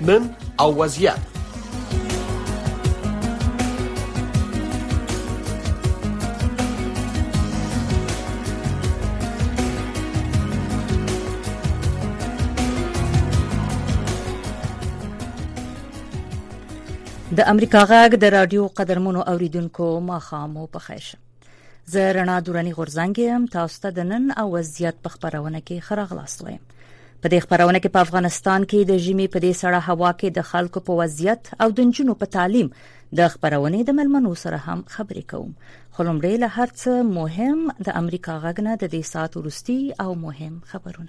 نن او وضعیت. د امریکا غږ د رادیو قدرمنو اوریدونکو ماښام په خیر. زه رڼا دورانی غورځنګ یم. تاسو ته د نن او وضعیت په خبرونه کې خراغلاست وایم. په دې خبرونه کې په افغانستان کې د ژمي په دې سړه هوا کې د خلکو په وضعیت او د نجونو په تعلیم د خبرونه د ملمنو سره هم خبرې کوم. خو لومړی له هر څه مهم د امریکا غږ نه د دې ساعت وروستي او مهم خبرونه.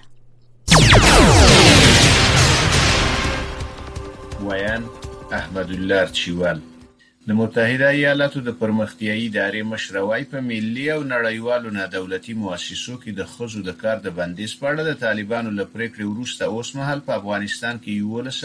ویان احمد الله چوال د متحده ایالاتو د پرمختیایي ادارې مشروي په ملي او نړیوالو نادولتي مؤسسو کې د خزو د کار د بندیز په اړه د طالبانو له پریکړې وروسته اوس مهال په افغانستان کې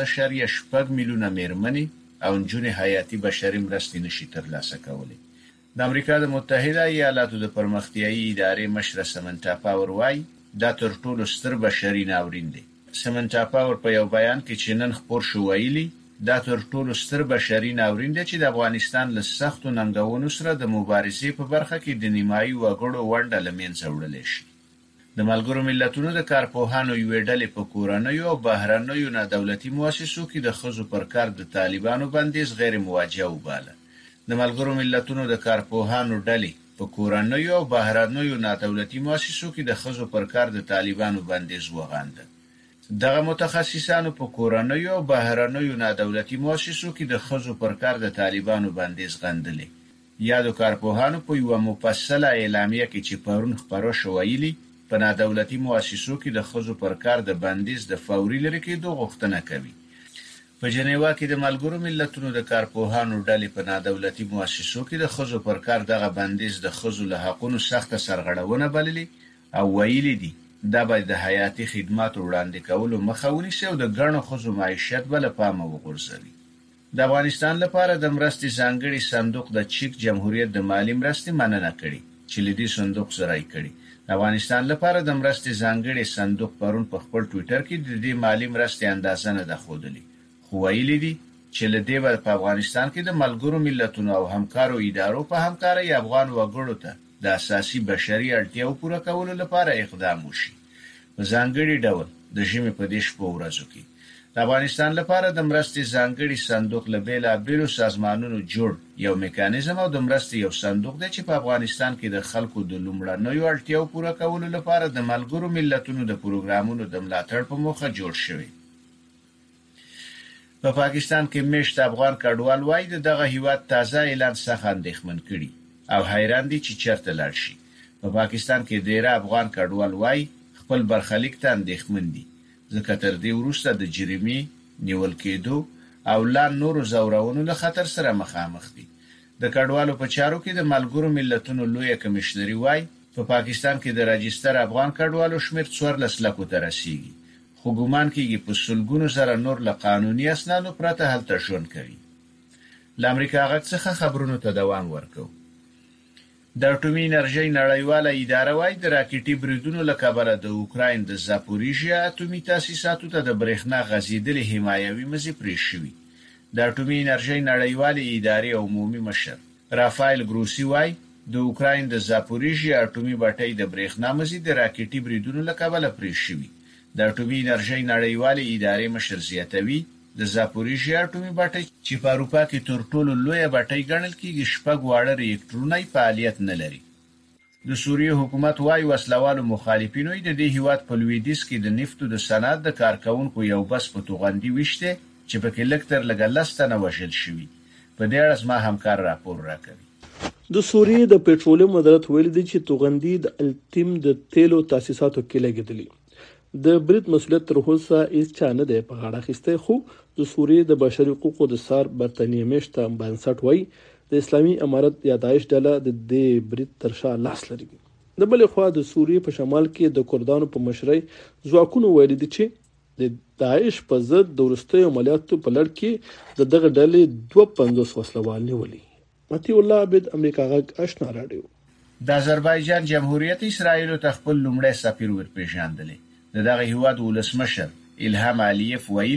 11.8 میلیونه میرمنې او نجونې حیاتي بشري مرستې نشي ترلاسه کولی. د امریکا د متحده ایالاتو د پرمختیایي ادارې مشره سمنتا پاور وايي دا تر ټولو ستر بشري ناورین دی. سمنتا پاور په یو بیان کې چې نن خبر شو ویلي دا تر ټولو ستر بشري ناورین دی چې د افغانستان له سختو ننګونو سره د مبارزې په برخه کې د نیمایي وګړو ونډه له منځه وړل شي. د ملګرو ملتونو د کارپوهانو یوې ډلې په کورنیو او بهرنیو نادولتي مؤسسو کې د خزو پر کار د طالبانو بندیز غیر موجه وباله. د ملګرو ملتونو د کارپوهانو ډلې په کورنیو او بهرنیو نادولتي مؤسسو کې د خزو پر کار د طالبانو بندیز وغانده. دغه متخصصانو په کورنیو او بهرنیو نادولتي مؤسسو کې د خزو پر کار د طالبانو بندیز غندلې. یادو کارپوهانو په یو مفصله اعلامیه کې چې پرون خبرو شو ویلي په نادولتي مؤسسو کې د خزو پر کار د بندیز د فوري لري کېدو غوښتنه کوي. په جنیوا کې د ملګرو ملتونو د کارپوهانو ډلې په نادولتي مؤسسو کې د خزو پر کار دغه بندیز د خزو له حقونو سخته سرغړونه بللي او ویلي دي دا باید د حیاتي خدماتو وړاندې کولو مخه ونیسي او د ګڼو خزو معیشت بل پامه وغورځوي. د افغانستان لپاره د مرستې ځانګړي صندوق د چیک جمهوریت د مالی مرستې مننه کړې چې لدی صندوق سره یې کړی. د افغانستان لپاره د مرستې ځانګړي صندوق پرون په خپل ټوئیټر کې د دې مالی مرستې اندازه نه ده ښودلې، خو ویلي دي چې لدی په افغانستان کې د ملګرو ملتونو او همکارو ادارو په همکارۍ افغان وګړو ته د اساسي بشري اړتیاو پوره کولو لپاره اقدام وشي. په ځانګړي ډول د ژمي په دې شپو ورځو کې د افغانستان لپاره د مرستې ځانګړي صندوق له بېلابېلو سازمانونو جوړ یو میکانیزم او د مرستې یو صندوق دی چې په افغانستان کې د خلکو د لومړنیو اړتیاو پوره کولو لپاره د ملګرو ملتونو د پروګرامونو د ملاتړ په موخه جوړ شوی. په پاکستان کې مشت افغان کډوال وایي دغه هیواد تازه اعلان څخه اندېښمن کړي او حیران دي چې چیرته لاړ شي. په پاکستان کې ډېر افغان کډوال وایي خپل برخلیک ته اندېښمن دي ځکه تر دې وروسته د جرمي نیول کېدو او لا نورو زورونو له خطر سره مخامخ دي. د کډوالو په چارو کې د ملګرو ملتونو لوی کمشنري وایي په پاکستان کې د راجستر افغان کډوالو شمېر 14 لکو ته رسیږي، خو ګومان کېږي په سلګونو سره نور له قانوني اسنادو پرته هلته ژوند کوي. له امریکا غږ څخه خبرونو ته دوام ورکوو. د اټومي انرژۍ نړیواله اداره وايي د راکټي بریدونو له کبله د اوکراین د زاپوریژیا اټومي تاسیساتو ته د برېښنا غځېدلې حمایوي مزي پرې شوي. د اټومي انرژۍ نړیوالې ادارې عمومي مشر رافایل ګروسی وايي د اوکراین د زاپوریژیا اټومي بټۍ د برېښنا مزي د راکټي بریدونو له کبله پرې شوي. د اټومي انرژۍ نړیوالې ادارې مشر زیاتوي د زاپوریژیا اټومي بټۍ چې په اروپا کې تر ټولو لویه بټۍ ګڼل کېږي 6 واړه ریاکټورونه فعالیت نه لري. د سوریې حکومت وايي وسلوالو مخالفینو د دې هیواد په لویدیځ کې د نفتو د صنعت د کارکونکو یو بس په توغندي وشته چې په کې لکتر لګلسته نه وشل شوی. په دې اړه ما همکار راپور راکوي. د سوریې د پېټرولیم وزارت ویلي دی چې توغندي د الټیم د تیلو تاسیساتو کې لګیدلی. د برید مسؤلیت تر اوسه هیڅ چا نه دی په غاړه اخیستی، خو د سوریې د بشري حقوقو د سار برتانیې میشته بنسټ وایي د اسلامي امارت یا داعش ډله د دې برید تر شا لاس لري. د بلې خوا د سوریې په شمال کې د کردانو په مشرۍ ځواکونو ویلي دي چې د داعش په ضد د وروستیو عملیاتو په لړ کې دغه ډلې 52 وسلوال نیولي. متي الله عبد امریکا غږ آشنا رادیو. د آذربایجان جمهوریت اسرائیل ته خپل لومړی سفیر ورپېژندلی. دغه هیواد ولسمشر الهام علیف ویلي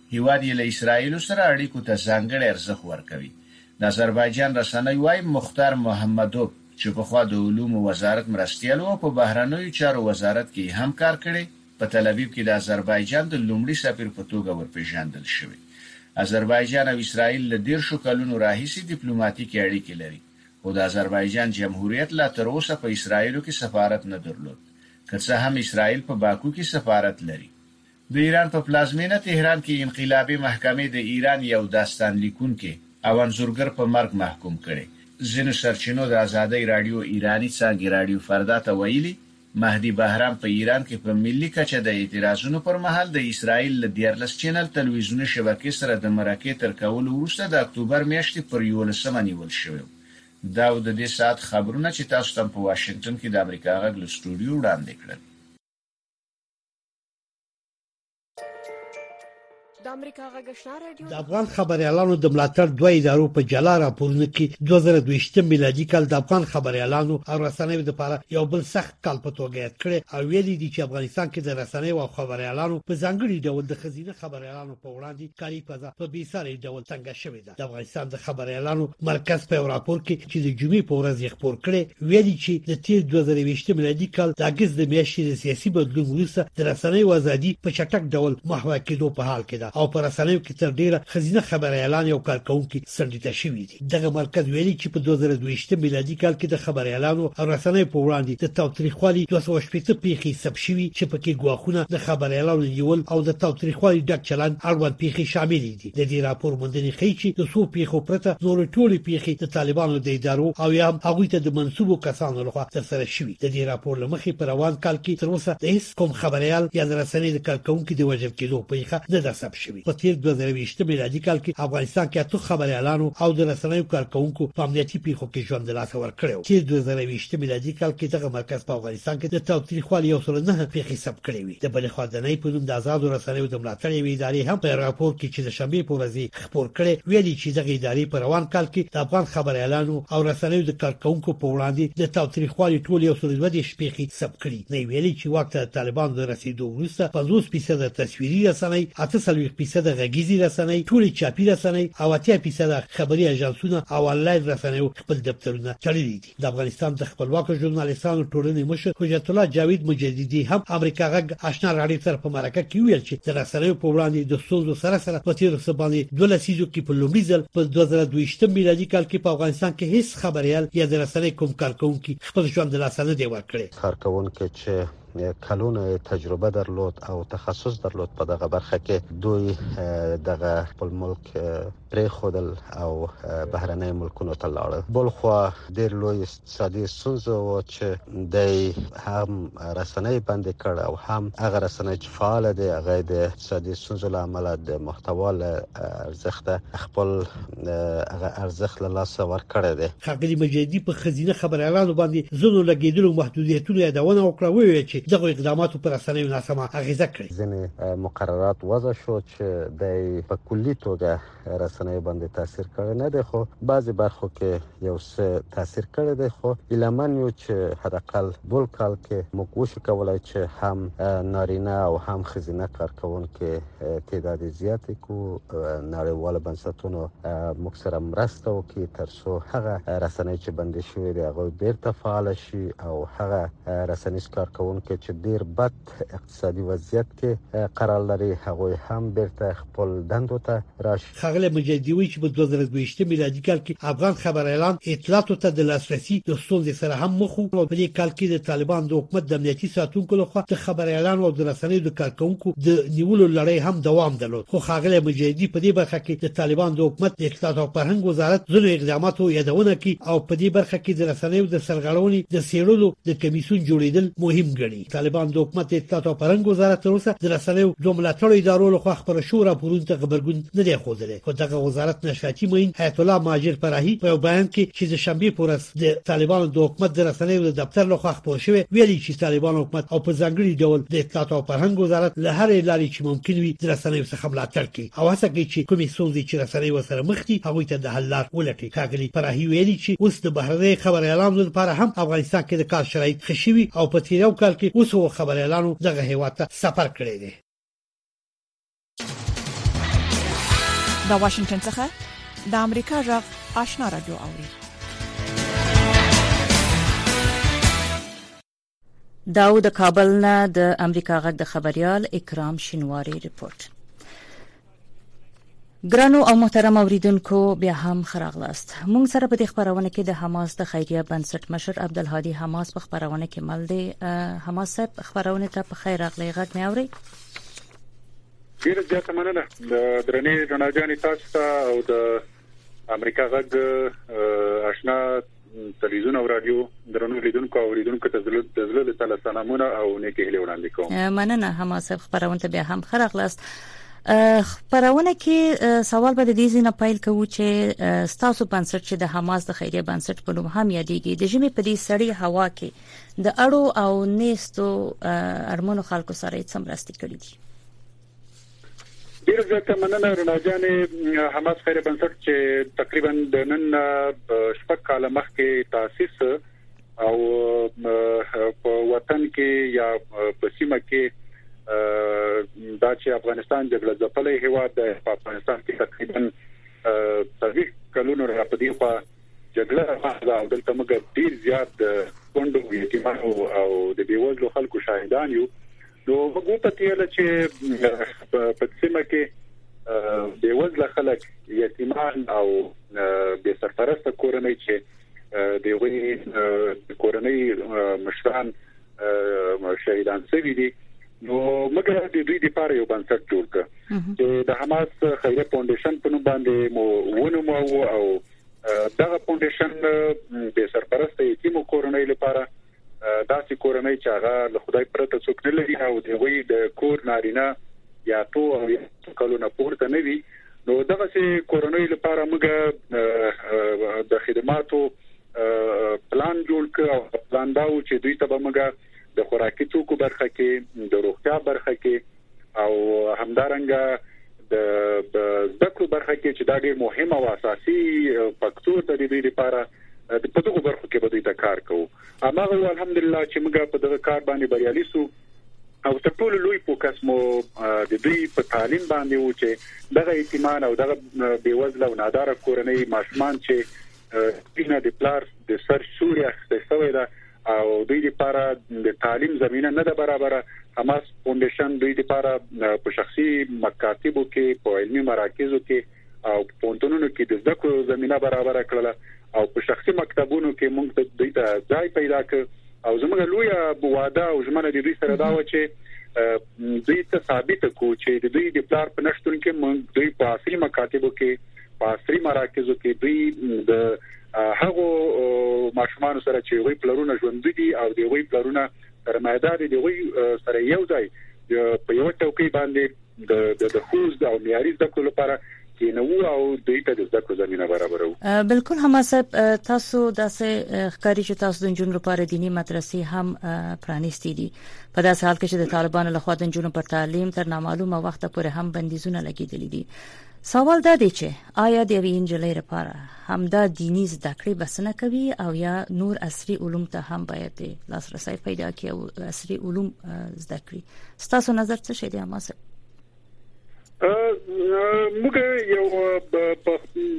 هیواد یې له اسرایل سره اړیکو ته ځانګړی ارزښت ورکوي. د آذربایجان رسنۍ وايي مختار محمدوف چې په خوا د علومو وزارت مرستیال او په بهرنیو چارو وزارت کې هم کار کړی په تل ابیب کې د آذربایجان د لومړي سفیر په توګه ورپېژندل شوی. آذربایجان او اسرایل له 10 کلونو راهیسې ډیپلوماټیکي اړیکې لري، خو د آذربایجان جمهوریت لا تر اوسه په اسرایلو کې سفارت نه درلود، که څه هم اسرایل په باکو کې سفارت لري. د ایران په پلازمینه تهران کې انقلابي محکمې د ایران یو داستان لیکونکي او انځورګر په مرګ محکوم کړي. ځینو سرچینو د آزادۍ رادیو ایرانی څنګه رادیو فردا ته ویلي مهدی بهرام په ایران کې په ملي کچه د اعتراضونو پر مهال د اسرایل له 14 چینل تلویزیوني شبکې سره د مرکې تر کولو وروسته د اکتوبر میاشتې پر 11 نیول شوی. دا د دې سات خبرونه چې تاسو ته په واشنگټن کې د امریکا غږ له سټوډیو وړاندې کړل. د افغان خبريالانو د ملاتړ دوه ادارو په جلا راپورونه کې 2022 میلادي کال د افغان خبريالانو او رسنیو لپاره یو بل سخت کال په توګه یاد کړي او ویلي دي چې افغانستان کې د رسنیو او خبريالانو په ځانګړي ډول د خزینه خبريالانو په وړاندې کاري فضا په بیساري ډول څنګه شوې ده. د افغانستان د خبريالانو مرکز په راپور کې چې د جمعې په ورځ خبر کړي ویلي چې د تیر 2022 میلادي کال د اگست د میاشتې د سیاسي بدلون وروسته د رسنیو ازادي په چټک ډول محو کېدو په حال کې ده او پر رسنیو کې تر ډیره خزینه خبريالان او کارکونکو سندیته شوې دي. دغه مرکز ویلي چې په 2022 میلادي کال کې د خبريالانو او رسنیو په وړاندې د تاوتریخوالي 280 پیښې ثبت شوې چې پکې ګواښونه د خبريالانو نیول او د تاوتریخوالي ډک چلند اړوند پیښې شامل دي. د دې راپور موندنې ښیي چې د څو پیښو پرته نور ټولې پیښې د طالبانو د ادارو او یا هغه ته د منسوبو کسانو لخوا ترسره شوې. د دې راپور لمخې پر روان کال کې تر اوسه د هیڅ کوم خبريال یا د رسنیو د کارکونکو د وژل کېدو پیښه نه ده ثبت شوې. په تیر 2020 میلادي کال کې افغانستان کې اته خبريالانو او د رسنیو کارکونکو په امنیتي پیښو کې ژوند لاس ور کړو. تیر 2020 میلادي کال کې دغه مرکز په افغانستان کې د تاوتریخوالي یو سل نه پیښې ثبت کړې وي. د بل خوا د نه په نوم د آزاد رسنیو د ملاتړ ادارې هم په راپور کې چې د شنبه په ورځ خبر کړي ویلي چې دغه ادارې په روان کال کې د افغان خبريالانو او رسنیو د کارکونکو په وړاندې د تاوتریخوالي ټول یو سل د پیښې ثبت کړي. نه ویلي چې وخت طالبان د رسیدو وروسته 50% تصویري رسنۍ 38% غږیزي رسنۍ ټولې چاپی رسنۍ او 80% خبري اژانسونه او انلاین رسنیو خپل دفترونه تړلي دي. د افغانستان د خپلواک ژورنالیستانو ټولنې مشر حجت الله جاوید مجددي هم امریکا غږ آشنا راډیو سره په مرکه کې ویل چې د رسنیو په وړاندې د ستونزو سره په تیر سبانې 12 سیزو کې په لومړي ځل په 2022 میلادي کال کې په افغانستان کې هیڅ خبريال یا د رسنۍ کوم کارکونکو خپل ژوند له لاسه نه دی ورکړی. کارکونکو چې کلونه تجربه درلود او تخصص درلود په دغه برخه کې دوی دغه خپل ملک پرې خودل او بهرنۍ ملکونو ته لاړل. بلخو ډېر لوی اقتصادي ستونزه و چې د هم رسنۍ بند کړ او هم هغه رسنۍ چې فعال دي هغه د اقتصادي ستونزو له امله د محتوا ارزښت خپل هغه ارزښت له لاسه ورکړی دی. خاګلی مجیدی په خزینه خبريالانو باندې زونو لګیدلو محدودیتونو یادونه وکړه ویل چې دغه اقداماتو پر رسنیو ناسمه اغیزه کړې. ځینې مقررات وضع شو چې د په کلی توګه رسنیو باندې تاثیر کړی نه دی، خو بعضی برخو کې یو څه تاثیر کړی دی، خو ایلمن یو چې حداقل بل کال کې موږ وشو کولای چې هم نارینه او هم ښځینه کارکونکو تعداد زیات کو نړیوال بنسټونو موږ سره مرسته وکړي تر څو هغه رسنۍ چې بندي شوې دي هغه بیرته فعال شي او هغه رسنیز کارکونکو چې ډیر بد اقتصادي وضعیت کې قرار لري هغه هم بیرته خپل دندو ته راشي. خغله مجددي چې په 2022 میلادي کال کې افغان خبريالان اطلاعاتو ته د لاسرسي د ستونزې سره هم مخ وو. په دې کال کې د طالبان د حکومت د امنیتي ساتونکو لخوا د خبريالانو او د رسنیو د کارکونکو د نیولو لړۍ هم دوام درلود. خو خغله مجددي په دې برخه کې د طالبان د حکومت د اطلاعات او فرهنګ وزارت ځینو اقداماتو یادونه کوي او په دې برخه کې د رسنیو د سرغړونې د سیرولو د کمیسیون جوړیدل مهم ګڼي. طالبان د حکومت اطلاعات او فرهنګ وزارت تر اوسه د رسنیو د ملاتړ ادارو لخوا خبر شو راپورونه ته خبرګون نه دی خوده. خو دغه وزارت نشاطي مین حیات الله ماجر فرحي په بیان کې چې د شنبه پورس د طالبانو د حکومت د رسنیو د دفتر لخوا خبر شوی ویلي چې طالبان حکومت او په ځانګړي ډول د اطلاعات او فرهنګ وزارت له هرې لارې چې ممکن وي د رسنیو څخه ملاتړ کوي او هڅه کوي چې کومې ستونزې چې رسنیو سره مخ دي هغه ته د حل لار ولټي. کاغلی فرحي ویلي چې اوس د بهرنۍ خبريالانو لپاره هم افغانستان کې د کار شرایط خشوي او په تیرو کال کې اوس خبريالانو دغه هیواد ته سفر کړی دی. دا واشنگټن څخه د امریکا غږ آشنا رادیو اوري. داود کابل نه د امریکا غږ د خبريال اکرام شینواری ریپورت. ګرانو او محترم اوریدونکو بیا هم خراغلاست. مونږ سره په دې خبرونه کې د حماس د خیریه بنسټ مشر عبدالهادي حماس په خبرونه کې مل دی. حماس صاحب خبرونه ته په خیر راغلی. غږ مې اوري؟ ډیره زیاته مننه د درنې رڼاګانې تاسو ته او د امریکا غږ آشنا تلویزیون او رادیو درنو لیدونکو او اوریدونکو ته زله تعالی سلامونه او نیکی هیله وړاندې کوم. مننه حماس صاحب خبرونه ته بیا هم خراغلاست. خبرونه کې سوال به د دې ځینې پایل کوو چې ستاسو بنسټ چې د حماس د خیریه بنسټ په نوم هم یادېږي د ژمي په دې سړی هوا کې د اړو او نېستو ارمنو خلکو سره څه مرستې کړې دي؟ ډیره زیاته مننه رڼاګانې. حماس خیریه بنسټ چې تقریبا د نن شپږ کاله مخکې تاسیس او په وطن کې یا په سیمه کې دا چې افغانستان جګړه ځپلې هیواد د افغانستان کې تقریبا 30 کلونو راپدې په جګړه راځي او دلته موږ ډیر زیات کندو یتیمانو او د بیوزلو خلکو شاهدان یو. نو موږ په تیل چې په سیمه کې بیوزله خلک یتیمان او به سرپرست کورنۍ چې د وی کورنۍ مشران شهیدان شوي دي، نو موږ د دوی لپاره یو بنسټ جوړ کړ چې د حماس خیریه فاونډیشن په نوم باندې مو ونومو او دغه فاونډیشن به سرپرست یتیم کورنۍ لپاره داسې کورنۍ چې هغه له خدای پرته څوک نه لري او د وی د کور نارینه یا تو او کلونه پورته نه وي، نو دغه سي کورنۍ لپاره موږ د خدماتو پلان جوړ کړ او پلان دا و چې دوی ته به موږ د خوراکي توکو برخه کې د روغتیا برخه کې او همدارنګه د ذکر برخه کې چې دا ډېر مهم او اساسي فاکتور دی د لپاره د پدغه برخه کې به دوی ته کار کوو. امغه الحمدلله چې موږ په دغه کار باندې بریالي سو او تر ټولو لوی فوکس مو د دوی په تعلیم باندې و چې دغه یتیمان او دغه بیوزله او ناداره کورنۍ ماشومان چې پینه د پلار د سر سوریا ستوي دا او دوی لپاره د تعلیم زمينه نه ده برابره. حماس فاونډیشن دوی لپاره په شخصي مکاتبو کې په علمي مراکزو کې او پونتونونو کې د ذکر زمينه برابره کړله او په شخصي مکتبونو کې موږ دوی ته ځای پیدا کړ او زموږ لوی بواده او ژمنه د دوی سره دا و چې دوی ته ثابت کو چې د دوی د پلار په نشټون کې موږ دوی په اصلي مکاتبو کې په اصلي مراکزو کې دوی د هغه ماشومان سره چې وی پلرونه ژوند دي او دی وی پلرونه سرمایدار دي وی سره یو ځای په یو ټوکی باندې د خوز او معیاري ذکر لپاره کې نو او دوی ته د ذکر زمينه برابرو. بالکل حماس تاسو داسې ښکاری چې تاسو د جنونو لپاره دینی مدرسې هم پرانیستي دي په داسې حال کې چې د طالبانو لخوا د جنونو پر تعلیم تر نامعلومه وخت پورې هم بندیزونه لګیدلي دي. سوال دا دی چې آیا د وینجلې لپاره همدا دینی زده کړې بسنه کوي او یا نور عصري علوم ته هم باید لاسرسي پیدا کړي او عصري علوم زده کړي؟ ستاسو نظر څه شي دی حماس؟ موږ یو په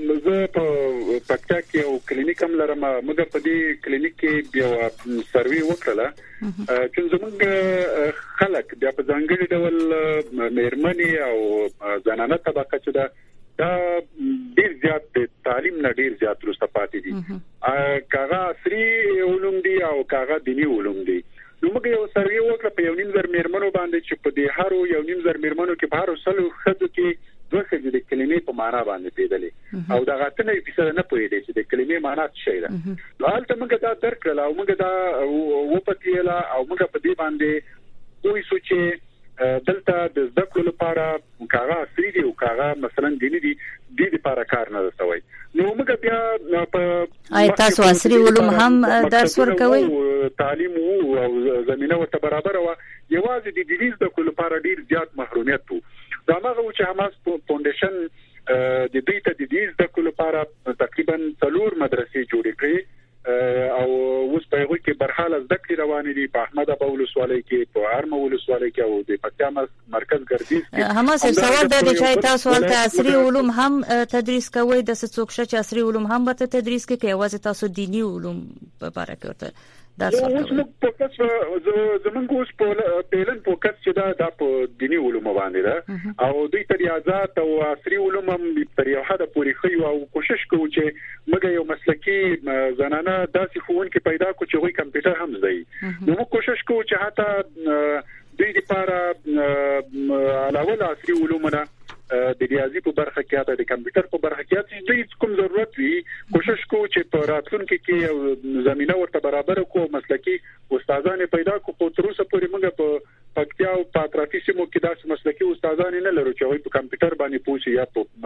پکتا کې یو کلینیک هم لرم. موږ په دې کلینیک کې یو سروي وکړه چې زموږ خلک د په ځانګړي ډول مېرمنې او زنانه طبقه چې دا ډیر زیات تعلیم نه ډیر زیات وروسته پاتې دي، کاغه عصري علوم دي او کاغه دینی علوم دي. نو موږ یو سروي وکړه په 1.5 مېرمنو باندې چې په دې هارو 1.5 مېرمنو کې په هارو سلو خدو کې دوه خدي د کلمې په معنا باندې پیدلې او دا غاتنه په څه نه پوهېدې چې د کلمې معنا څه شي ده. نو حالت موږ دا درک کړل او موږ دا وپتیلا او موږ په دې باندې دوی سوچ دلته د ذکر لپاره کاغه عصري دي او کاغه مثلا دیني دي د لپاره کار نه رسوي. نو موږ بیا په تاسو عصري علوم هم درس ورکوي؟ تعلیم او زمينه ورته برابر و یوازې د دیني ذکر لپاره ډیر زیات محرومیت وو. دا هغه چې حماس فاونډیشن د دوی ته د دې ذکر لپاره تقریبا 4 مدرسې جوړې کړې او اوس په هغه کې برحاله ذکر روان دي په احمد ابو ولسوالۍ کې په ارمه ولسوالۍ کې او د پکتیا مرکز ګردیز کې هم سوال د چې تاسو ولته عصري علوم هم تدریس کوي د څوک چې عصري علوم هم ورته تدریس کوي او تاسو دینی علوم په اړه کوي دا څه اوس موږ فوکس زمونږ اوس په پیلن فوکس چې دا په دینی علوم باندې ده او دوی ته ریاضات او عصري علوم هم تر یو حد پورې خو او کوشش کوو چې موږ یو مسلکی زنانه داسې ښوونکي پیدا کړو چې وایي کمپیوټر هم زده نو موږ کوشش کوو چې حتی دوی لپاره علاوه عصري علومونه د ریاضي په برخه کې د کمپیوټر په برخه کې چې کوم ضرورت وي کوشش کوو چې په راتلونکي کې زمينه ورته برابر کوو مسلکی استادان پیدا کوو تر اوسه پورې موږ په پکتیا او په اطرافي سیمو کې داسې مسلکی استادان نه لرو چې په کمپیوټر باندې پوښي یا په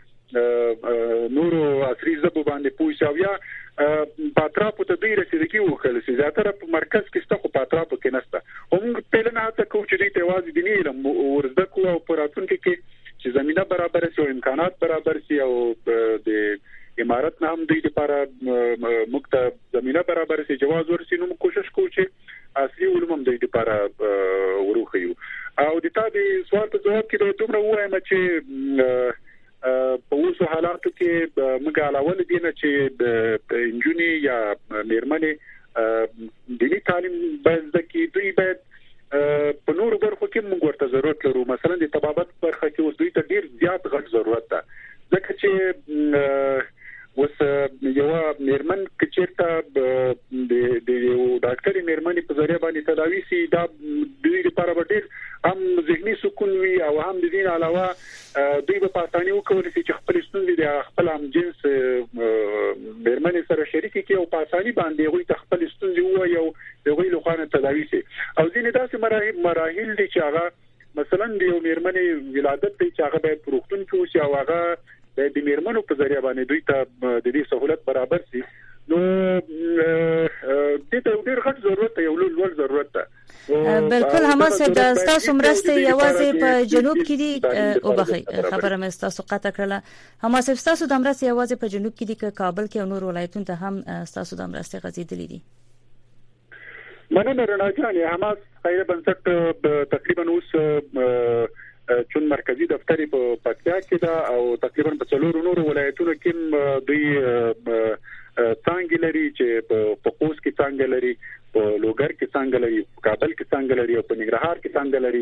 مطلب نورو عصري ژبو باندې پوښي او یا په اطرافو ته ډیر رسیدګي وکړل شي زیاتره په مرکز کې ستاسو په اطرافو کې نسته هم په لنه هڅه کوو چې دې ته واځي دیني علم ورزده کوو او په راتلونکي کې چې زمينه برابر شي او امکانات برابر شي او د امارت نه هم دوی لپاره مکتب زمينه برابر شي جواز ورسي نو کوشش کوو چې اصلي علوم هم دوی لپاره وروخیو او د تاسو سوال په جواب کې دومره وایم چې په اوسو حالاتو کې موږ علاوه دي نه چې د انجونی یا میرمنې دینی تعلیم باید ځکه دوی باید په نورو برخو کې موږ ورته ضرورت لرو مثلا د طبابت برخه کې اوس دوی ته ډیر زیات غټ ضرورت ده ځکه چې اوس یو میرمن کچېرته د یو ډاکټري میرمنې په ذریعہ باندې تداوی سي دا دوی لپاره ډیر هم ذهني سکون وي او هم د دین علاوه دوی په پاتانی وکولای شي چې خپل ستونزې د خپل هم جنس میرمنې سره شریک کړي او پاتانی باندې غوي خپل ستونزې وایي او دغه لوخانه تداوی سي او ځینې داسې مراحل دي چې هغه مثلا د یو میرمنې ولادت ته چې هغه به پروختون کې وي او هغه د میرمنو په ذریعہ باندې دوی ته د دې سہولت برابر شي نو د ډېر غټ ضرورت یو لوړ ضرورت ده بالکل هماسه د تاسو مرسته یوازې په جنوب کې دي او بخي خبره مې تاسو قطع کړله هماسه تاسو د مرسته یوازې په جنوب کې دي که کابل کې او نور ولایتونو ته هم تاسو د مرسته غزیدلې دي مننه رڼا جان حماس خیر بنسټ تقریبا اوس چون مرکزی دفتر په پکتیا کې دا او تقریبا په څلورو نورو ولایتونو کې دوی څنګه لري چې په قوس کې څنګه لري په لوګر کې څنګه لري په کابل کې څنګه لري او په ننګرهار کې څنګه لري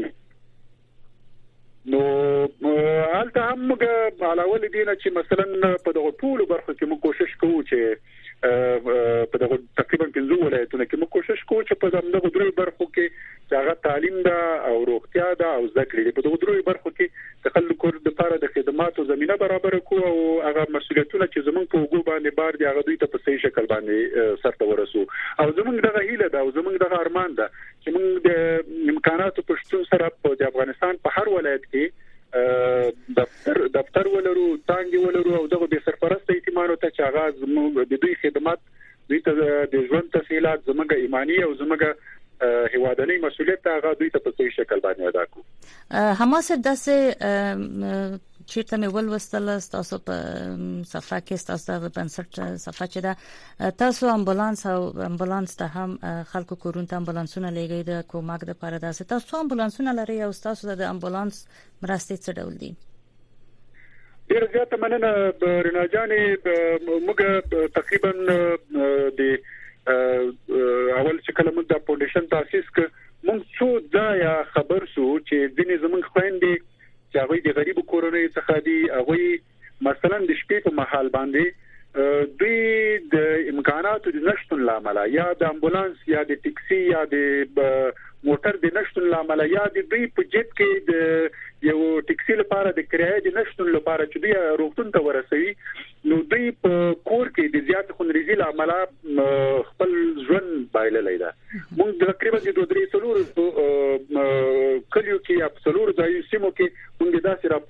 نو حالته هم علاوه دې نه چې مثلا په دغه ټول برخو کې موږ کوشش کوو چې په دغه تقریبا 15 ولایتونو کې موږ کوشش کوو چې په دغه درې برخو کې چې هغه تعلیم ده او روغتیا ده او ذکر دي په دغه درې برخو کې د خلکو لپاره د خدماتو زمينه برابر کوو او هغه مسؤلیتونه چې زمونږ په وګړو باندې بار دي هغه دوی ته په صحیح شکل باندې سرته ورسو او زمونږ دغه هیله ده او زمونږ دغه ارمان ده چې موږ د امکاناتو په شتون سره په افغانستان په هر ولایت کې دفتر ولرو تانګي ولرو او دغه به سرپرست ایتمانو ته چې آغاز موږ د دوی خدمات دوی ته د ژوند تفصيلات زموږ ایمانی او زموږ هوادنی مسؤلیت هغه دوی ته په صحیح شکل باندې ادا کوو هماسه داسې چیرته مې ولوستل تاسو په صفحه کې تاسو د بنسټ صفحه چې دا تاسو امبولانس ته هم خلکو کورون ته امبولانسونه لګي د کومک د پاره داسې تاسو امبولانسونه لري او تاسو د امبولانس مرستې څه ډول دي ډیر زیات مننه رڼا جانې موږ تقریبا د اول چې کله موږ د فاونډیشن تاسیس ک موږ څو ځای خبر شو چې ځینې زمونږ خويندې چې هغه د غریب کورونو څخه دي هغه مثلا د شپې په محل باندې دوی د امکاناتو د نشټون لامل یا د امبولانس یا د ټیکسي یا د موټر د نشټون لامل یا د دوی په جیب کې د یو ټیکسي لپاره د کرایه د نشټون لپاره چې دوی روغتون ته ورسوي نو دوی په کور کې د زیات خونریزي لامل خپل ژوند بایللای دا موږ تقریبا د 2-3 کلیو کې ابسولور ځای سیمو کې موږ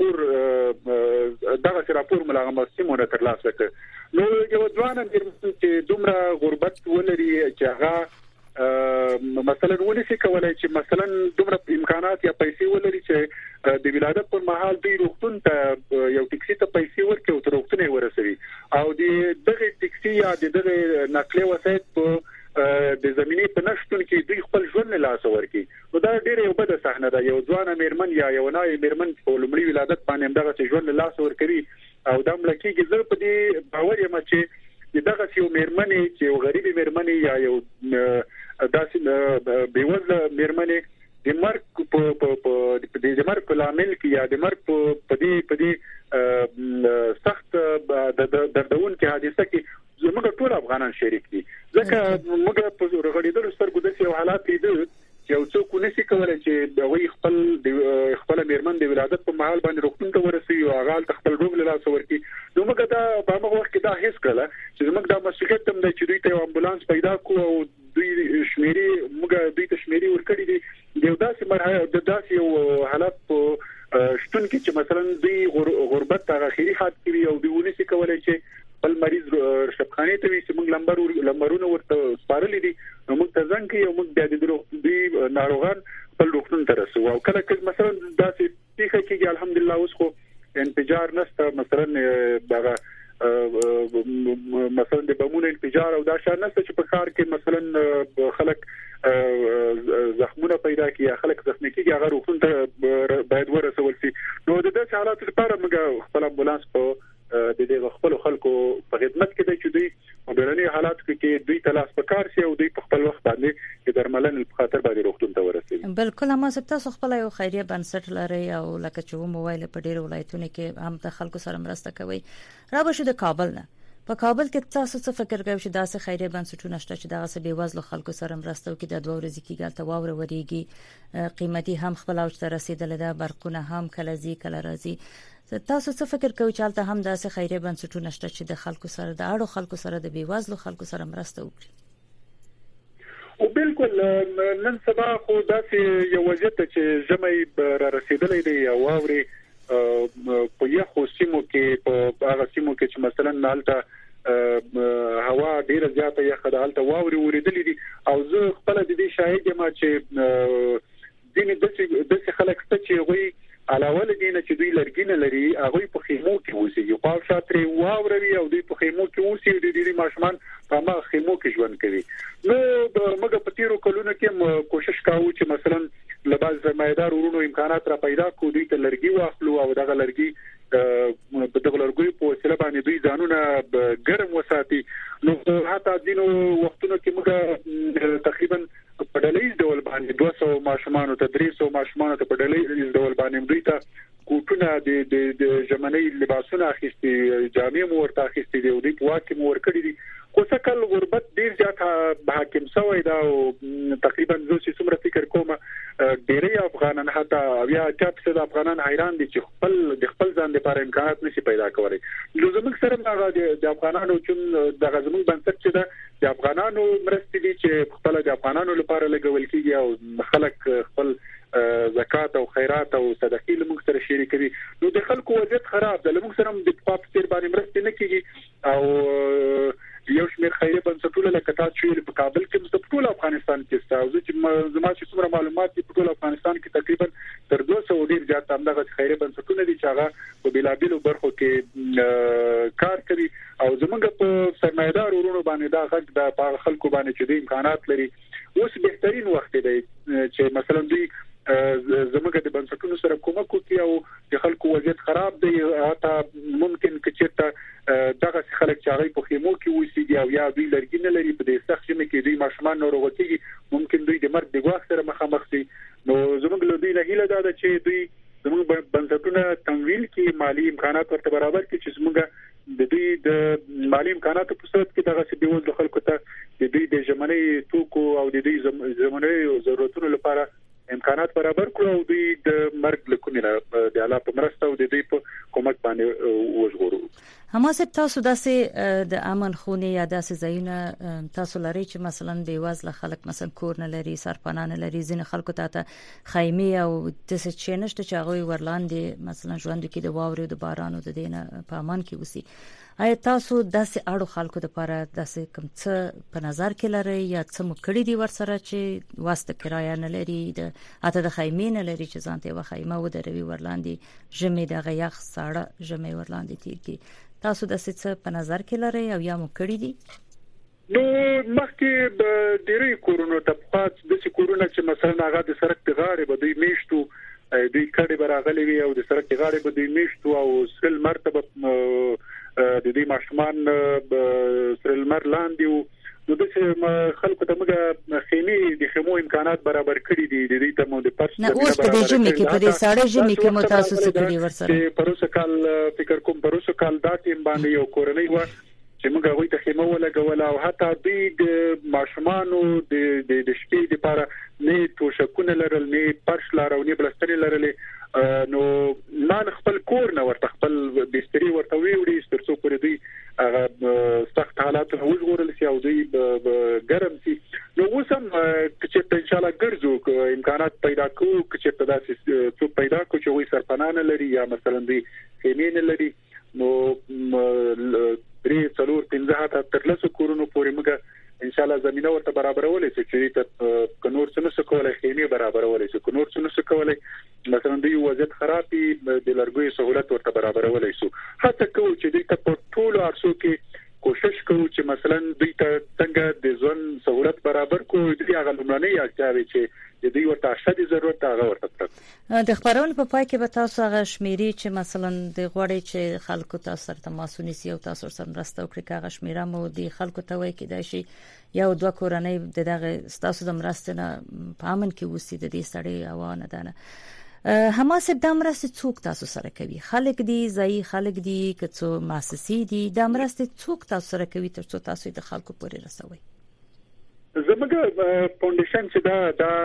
دغه راپور ملغمه سیمونه ترلاسه کړ نو یو ځوان چې دومره غربت ولري چې هغه مثلا ونسي کولای چې مثلا دومره امکانات یا پیسې ولري چې د ولادت پر مهال دوی روغتون ته یو ټیکسي ته پیسې ورکړي او روغتون یې ورسوي او دغه ټیکسي یا دغه نقلیه وسایل په د زمینی په نشټون کې دوی خپل ژوند له لاس ورکړي. نو دا ډیره یو بده صحنه ده. یو ځوان میرمن یا یو نای میرمن په لومړي ولادت باندې دغه ژوند له لاس ورکړي او د ملکیږي زه په دې باور یم چې دغه یو میرمن چې یو غریبي میرمن یا یو داسې بیوزله میرمن د مرګ په لامل کې یا د مرګ په دې سخت دردون کې حادثه کې زموږ ټول افغانان شریک دي. ځکه موږ په رغړېدلو سترګو د یو حالات لیدل چې یو څوک نشي کولای چې دوی خپل میرمن د ولادت په محل باندې روغتون ته ورسي او هغه خپل روغ له لاس ورکړي. نو موږ دا په هغه وخت کې دا هیڅ کړل چې موږ دا مسؤلیت هم د چې دوی ته امبولانس پیدا کو او دوی شمیري موږ دوی ته شمیري ورکړي دي. یو داسې مرحله د داسې یو حالت په شتون کې چې مثلا دوی غربت ته اخیری حد کې او دوی ونشي کولای چې بل مریض شپخانه ته وي چې موږ لمبرونه ورته سپارلې دي. نو موږ ته ځان کې یو موږ د دې ناروغان خپل روغتون ته رسو او کله چې مثلا داسې پیښه کېږي الحمدلله اوس خو انفجار نشته مثلا دغه مثلا د بمونو انفجار او دا شان نشته چې په کار کې مثلا خلک زخمونه پیدا کیږي خلک زخمي کیږي هغه روغتون ته باید ورسول شي. نو د دې حالاتو لپاره موږ خپل امبولانس په د دې خپل خلکو په خدمت کې د چدي او بیرني حالات کې دوی تلاش وکړ شي او دوی په خپل وخت باندې د درملنې په خاطر باندې روغتون ته ورسېږي. بالکل ما تاسو خپل یو خیریه بنسټ لري او لکه چې موبایل په ډیرو ولایتونو کې هم د خلکو سره مرسته کوي. را به شو د کابل نه په کابل کې تاسو څه فکر کوئ چې داسې خیریه بنسټونه شته چې دغه بې وزلو خلکو سره مرسته وکړي؟ د 2 ورځې کې ګالته واوره وريږي قیمتي هم خپل اوج ته رسیدل ده برقونه هم کلهزي کله راځي. تاسو څه فکر کوئ چې حالت هم داسې خیریه بنسټونه شته چې د خلکو سره د اړو خلکو سره د بې وزلو خلکو سره مرسته وکړي؟ او بالکل نن سبا خو داسې یو وضعیت چې جمعي را رسیدلې دی او واوري په یخو سیمو کې په هغه سیمو کې چې مثلا نالته هوا ډیره زیاته یخه ده هلته واوري ورېدلې دي او زه خپل د دې شاهد یم چې دینه داسې خلک ته چې وي علاوه لدینه چې دوی لرګینه لري هغه په خیمو کې اوسېږي په شاطري واوري او دوی په خیمو کې اوسېږي د دې ماشومان په ما خیمو کې ژوند کوي. نو موږ په تیرو کلونو کې کوشش کوو چې مثلا لباس زمایدار ورونو امکانات را پیدا کړو دوی ته لرګي واخلو او دغه لرګي په دغه لرګي په وسیله باندې دوی ځانونه ګرم وساتي. نو حتی دینو وختونو کې موږ تقریبا په ډلهیز ډول باندې 200 ماشومان او 300 ماشومان ته په ډلهیز ډول باندې دوی ته کوټونه د ژمنۍ لباسونه اخیستي جامې مو ورته اخیستي دي او دوی په واکه مو ورکړي دي. خو څکل غربت ډیر زیات حاکم شوی دا او تقریبا زه چې څومره فکر کوم ډیری افغانان حتی بیا 80% افغانان حیران دي چې خپل ځان لپاره امکانات نشي پیدا کولای. نو زموږ سره د افغانانو چې د غزمون بنسټ چې د افغانانو مرستې دي چې خپل د افغانانو لپاره لګول کیږي او خلک خپل زکات او خیرات او صدقې لمغ سره شریکوي. نو د خلکو وضعیت خراب ده لمغ سره د پاپ تیر باندې مرستې نه کیږي او یو شمېر خیریه بنسټونه لکه تاسو چې په کابل کې په ټول افغانستان کې ستاسو چې زما چې څومره معلومات دي په ټول افغانستان کې تقریبا تر 200 ډیر زیات همدغه خیریه بنسټونه دي چې هغه په بلابلو برخو کې کار کوي او زموږ په سرمایدار ورونو باندې دا غږ د خلکو باندې چې د امکانات لري اوس بهترین وخت دی چې مثلا دوی زموږ د بنسټونو سره کومک کوي او د خلکو وضعیت خراب دی حتی ممکن چې دغه خلک چې هغه په خیمو کې اوسېږي او یا دوی لرګي نه لري په دې سخت ژمي کې دوی ماشومان ناروغ کېږي ممکن دوی د مرګ د ګواښ سره مخامخ شي. نو زموږ له دوی نه هیله ده چې دوی زموږ بنسټونه تمویل کې مالی امکانات ورته برابر کړي چې زموږ د دوی د مالی امکاناتو په صورت کې دغه څه دیول خلکو ته د دوی د ژمنۍ توکو او د دوی ژمنۍ ضرورتونو لپاره امکانات برابر کړو او دوی د مرګ له کومې د الله په مرسته او د دوی په کومک باندې وژغورو. هماسه تاسو داسې د امن خونې یا داسې ځایونه تاسو لري چې مثلا بې وزله خلک مثلا کور نه لري سرپناه نه لري ځینې خلکو ته خیمه او داسې چې نشته چې هغه ورلاندې مثلا ژوند کې د واورې او د بارانو د دینه په امان کې وسی. آیا تاسو داسې اړو خلکو لپاره داسې کوم څه په نظر کې لري یا څه مو کړی دی ورسره چې واسطه کرایه نه لري اته د خیمه نه لري چې ځانته و خیمه و دروي ورلاندې ژمي دغه یخ ساړه ژمي ورلاندې تیر کی تاسو د څه په نظر کې لرئ او یا مو کړی دي؟ نو مخکې د ډېری کورونو طبقات د کورونو چې مثلا هغه د سرک د غاړې به دوی میشتو دوی کډې براغلي وي او د سرک د غاړې به دوی میشتو او سل مرتبه د دې ماشومان سل مر لاندې نو د خلکو ته موږ خیمې د خیمو امکانات برابر کړی دي د دې ته مو د پرس نه اوس په دې ژمي کې په دې ساړه ژمي کې مو تاسو څه کړی ورسره پروسه کال فکر کوم پروسه کال دا ټیم باندې یو کورنۍ و چې موږ هغه ته خیمه ولګول او حتی د ماشومانو د شپې لپاره نه توشکونه لرل نه پرش لرل نه بلستر لرل نو نه خپل کور نه ورته خپل بستري ورته ویوړي سترڅو پر دوی سخت حالات وژغورل شي او دوی ګرم شي نو وسم چې په ان شاء الله ګرځو امکانات پیدا کوو چې په داسې څو پیدا کوو چې وي سرپنان لري یا مثلا دوی خیمین لري نو څلور 15 تر لسو کورونو پورې موږ ان شاء الله زمينه ورته برابرولې چې ته کنور څنګه کولای خیمه برابرولې چې کنور څنګه کولای مثلا د وضعیت خرابي د لرګوي سہولت ورته برابرولې شو حتی کو چې د په ټولو ارسو کې کوشش کوو چې مثلا دوی ته څنګه د ځون سہولت برابر کوو د هغه لمړنۍ اړتیاوې چې د دوی ورته شته ضرورت هغه ورته د خبرونو په پای کې به تاسو هغه شمیري چې مثلا د غوړې چې خلکو تاسو سره تماس ونیسي او تاسو سره مرسته وکړي هغه شمیره مو د خلکو ته وایي کېدای شي یو دوه کورنۍ دغه تاسو د مرسته نه په امن کې وسی د دې سړی اوانه دانه حماس د مرسته څوک تاسو سره کوي خلک دي ځای خلک دي کڅو مؤسسې دي د مرسته څوک تاسو سره کوي ترڅو تاسو د خلکو پورې رسوي زموږ فاونډیشن چې دا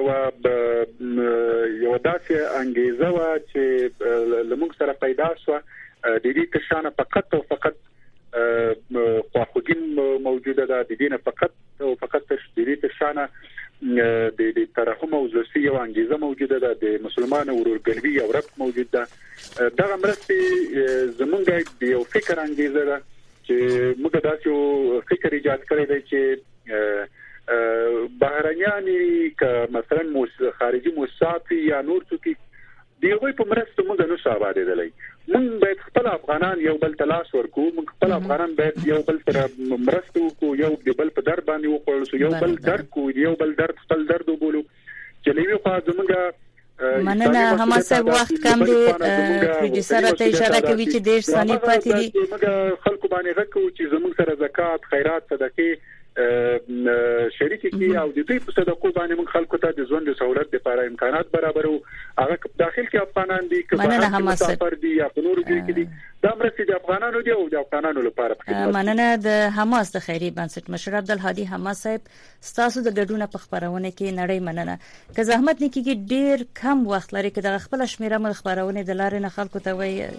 یو داسې انګیزه وا چې لمونږ سره پیدا شو د دې تشانه فقط او فقط خواخوږي موجوده ده د دې نه فقط او فقط د دې تشانه د ترحم او زوسی یو انګیزه موجوده ده د مسلمان ورورګلوي او رب موجود ده دا مرسته زمونږ د یو فکر انګیزه ده چې موږ داسې فکر ایجاد کړی دی چې بهرنیانی که مثلا خارجي مؤسسات یا نور څوک دیغه په مرسته موږ نه شابه دي موږ باید خپل افغانان یو بل تلاش ورکو موږ خپل افغانان باید یو بل سره مرسته وکړو یو بل په در باندې وکړو یو بل درک کو یو بل درد خپل درد وبولو چې لوي خو زموږ مننه حماس وخت کم دی پروډوسر ته اشاره کوي چې ډیر ثانیې پاتې دي موږ خلکو باندې غوښتو چې زموږ سره زکات خیرات صدقې شریک کی او د دې په صدقو باندې موږ خلکو ته د ژوند سہولت لپاره امکانات برابرو هغه داخل کې افغانان دي که مسافر دي یا په نورو کې دي دا مرسته د افغانانو دی او د افغانانو لپاره مننه د حماس د خیري بنسټ مشر عبدالهادي حماس صاحب ستاسو د ګډون په خبرونه کې نړۍ مننه که زحمت نکېږي ډیر کم وخت لري که د خپل شمیره مل خبرونه د لارې نه خلکو ته وایي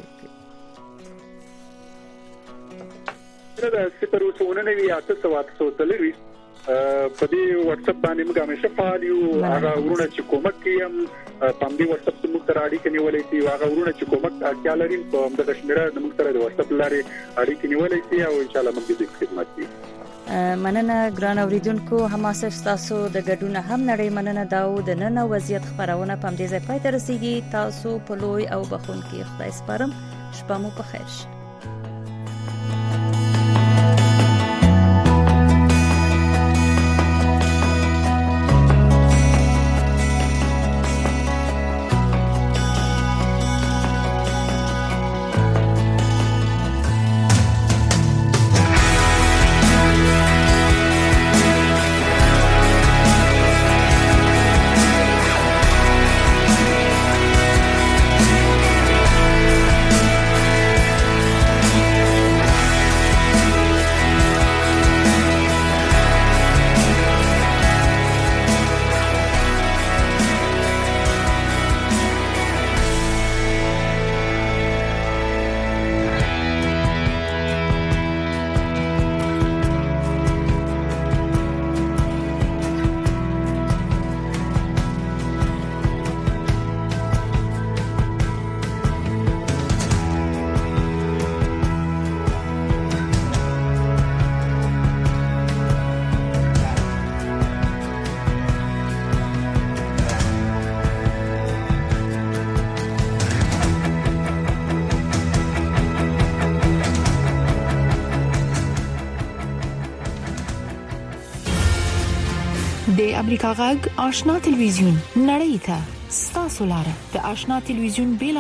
دا سپر وسونه وی تاسو تلوي په دې واتس اپ باندې موږ همیشه فعال یو هغه ورونه چې کومک کیم په دې واتس اپ موږ سره اړیکه نیولې شي هغه ورونه چې کومک اړتیا لري په د شمیره موږ سره د واتس اپ لارې اړیکه نیولې شي او ان شاء الله موږ دې خدمت کوو مننه ګران اوریدونکو حماس تاسو د ګډون هم نړۍ مننه داو د نن وضعیت خبرونه په دې ځای پای ته رسیدي تاسو په لوی او بخونکي خدای سپارم شپه مو په خیر شي امریکا غږ آشنا ټلویزیون نړۍ ته ستاسو لاره د آشنا ټلویزیون بیل